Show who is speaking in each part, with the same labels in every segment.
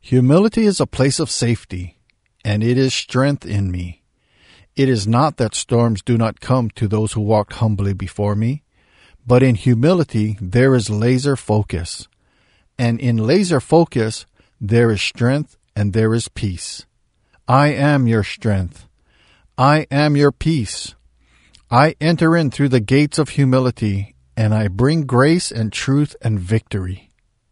Speaker 1: Humility is a place of safety, and it is strength in me. It is not that storms do not come to those who walk humbly before me, but in humility there is laser focus. And in laser focus there is strength and there is peace. I am your strength. I am your peace. I enter in through the gates of humility, and I bring grace and truth and victory.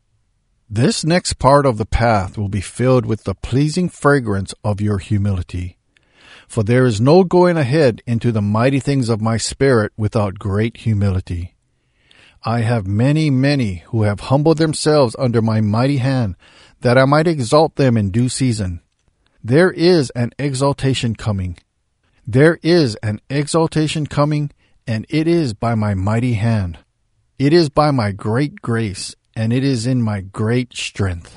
Speaker 1: This next part of the path will be filled with the pleasing fragrance of your humility. For there is no going ahead into the mighty things of my spirit without great humility. I have many who have humbled themselves under my mighty hand, that I might exalt them in due season. There is an exaltation coming. There is an exaltation coming, and it is by my mighty hand. It is by my great grace, and it is in my great strength.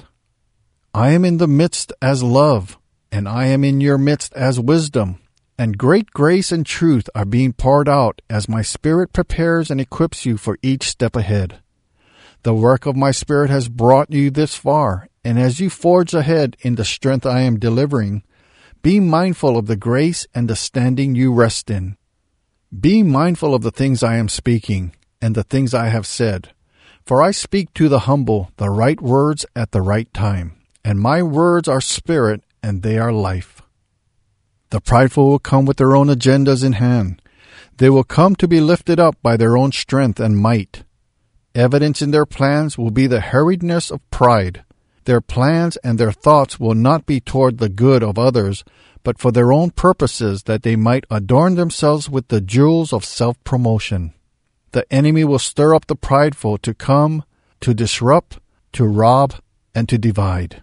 Speaker 1: I am in the midst as love, and I am in your midst as wisdom, and great grace and truth are being poured out as my Spirit prepares and equips you for each step ahead. The work of my Spirit has brought you this far, and as you forge ahead in the strength I am delivering, be mindful of the grace and the standing you rest in. Be mindful of the things I am speaking and the things I have said. For I speak to the humble the right words at the right time, and my words are spirit and they are life. The prideful will come with their own agendas in hand. They will come to be lifted up by their own strength and might. Evidence in their plans will be the hurriedness of pride. Their plans and their thoughts will not be toward the good of others, but for their own purposes, that they might adorn themselves with the jewels of self-promotion. The enemy will stir up the prideful to come, to disrupt, to rob, and to divide.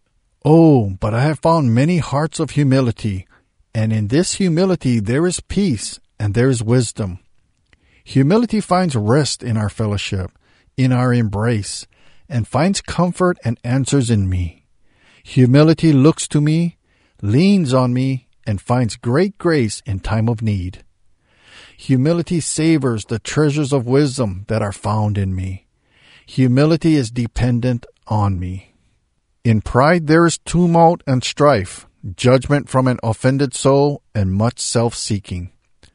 Speaker 1: Oh, but I have found many hearts of humility, and in this humility there is peace and there is wisdom. Humility finds rest in our fellowship, in our embrace, and finds comfort and answers in me. Humility looks to me, leans on me, and finds great grace in time of need. Humility savors the treasures of wisdom that are found in me. Humility is dependent on me. In pride there is tumult and strife, judgment from an offended soul, and much self-seeking.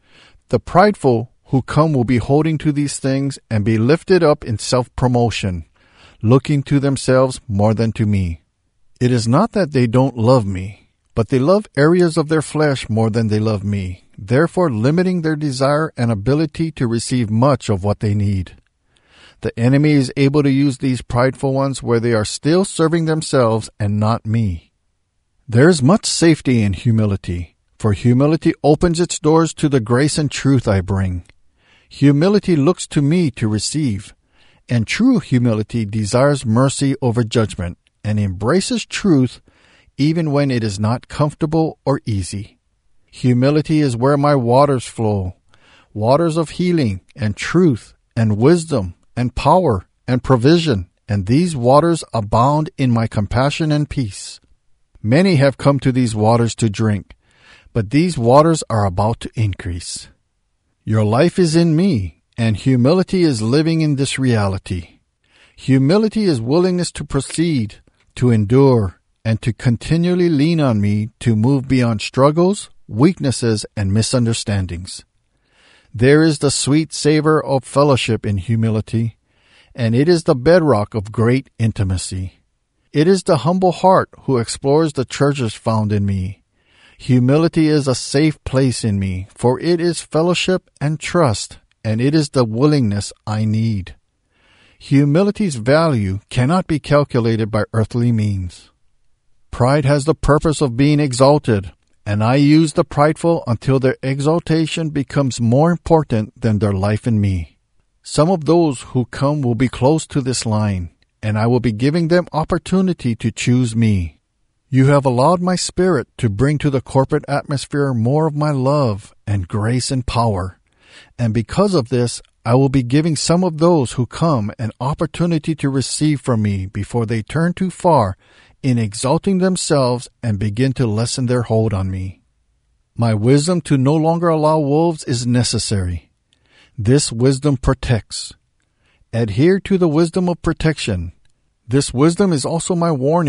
Speaker 1: The prideful who come will be holding to these things and be lifted up in self-promotion, looking to themselves more than to me. It is not that they don't love me, but they love areas of their flesh more than they love me, therefore limiting their desire and ability to receive much of what they need. The enemy is able to use these prideful ones where they are still serving themselves and not me. There is much safety in humility, for humility opens its doors to the grace and truth I bring. Humility looks to me to receive, and true humility desires mercy over judgment and embraces truth even when it is not comfortable or easy. Humility is where my waters flow, waters of healing and truth and wisdom and power and provision, and these waters abound in my compassion and peace. Many have come to these waters to drink, but these waters are about to increase. Your life is in me, and humility is living in this reality. Humility is willingness to proceed, to endure, and to continually lean on me to move beyond struggles, weaknesses, and misunderstandings. There is the sweet savor of fellowship in humility, and it is the bedrock of great intimacy. It is the humble heart who explores the treasures found in me. Humility is a safe place in me, for it is fellowship and trust, and it is the willingness I need. Humility's value cannot be calculated by earthly means. Pride has the purpose of being exalted, and I use the prideful until their exaltation becomes more important than their life in me. Some of those who come will be close to this line, and I will be giving them opportunity to choose me. You have allowed my Spirit to bring to the corporate atmosphere more of my love and grace and power, and because of this, I will be giving some of those who come an opportunity to receive from me before they turn too far in exalting themselves and begin to lessen their hold on me. My wisdom to no longer allow wolves is necessary. This wisdom protects. Adhere to the wisdom of protection. This wisdom is also my warning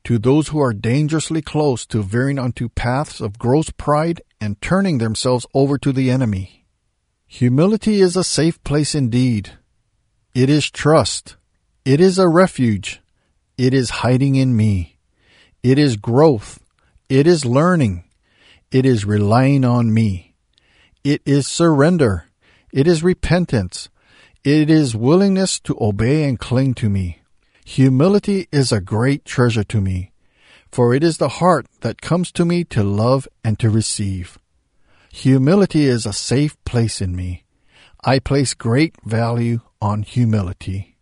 Speaker 1: to those who are dangerously close to veering onto paths of gross pride and turning themselves over to the enemy. Humility is a safe place indeed. It is trust. It is a refuge. It is hiding in me. It is growth. It is learning. It is relying on me. It is surrender. It is repentance. It is willingness to obey and cling to me. Humility is a great treasure to me, for it is the heart that comes to me to love and to receive. Humility is a safe place in me. I place great value on humility.